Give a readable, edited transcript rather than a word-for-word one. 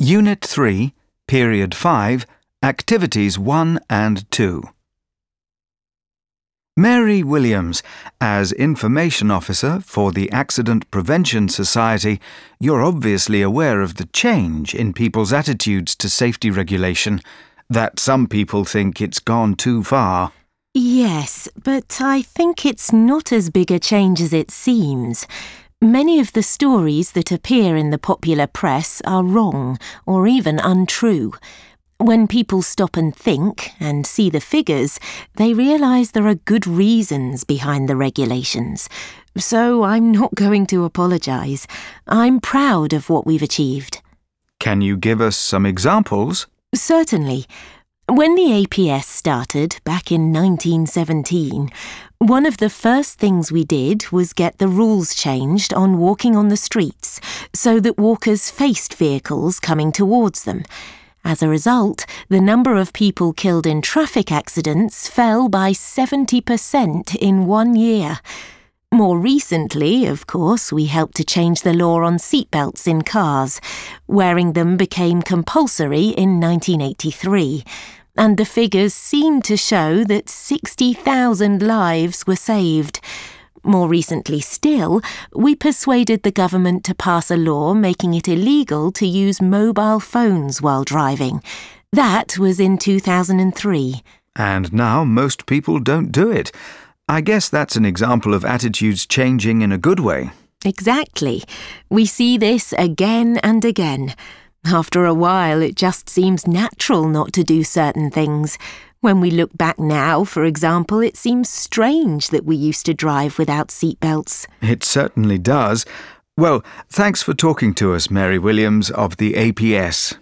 Unit 3, Period 5, Activities 1 and 2. Mary Williams, as Information Officer for the Accident Prevention Society, you're obviously aware of the change in people's attitudes to safety regulation, that some people think it's gone too far. Yes, but I think it's not as big a change as it seems. Many of the stories that appear in the popular press are wrong or even untrue. When people stop and think and see the figures, they realise there are good reasons behind the regulations. So I'm not going to apologise. I'm proud of what we've achieved. Can you give us some examples? Certainly. When the APS started back in 1917, one of the first things we did was get the rules changed on walking on the streets so that walkers faced vehicles coming towards them. As a result, the number of people killed in traffic accidents fell by 70% in 1 year. More recently, of course, we helped to change the law on seatbelts in cars. Wearing them became compulsory in 1983. And the figures seem to show that 60,000 lives were saved. More recently still, we persuaded the government to pass a law making it illegal to use mobile phones while driving. That was in 2003. And now most people don't do it. I guess that's an example of attitudes changing in a good way. Exactly. We see this again and again. After a while, it just seems natural not to do certain things. When we look back now, for example, it seems strange that we used to drive without seatbelts. It certainly does. Well, thanks for talking to us, Mary Williams of the APS.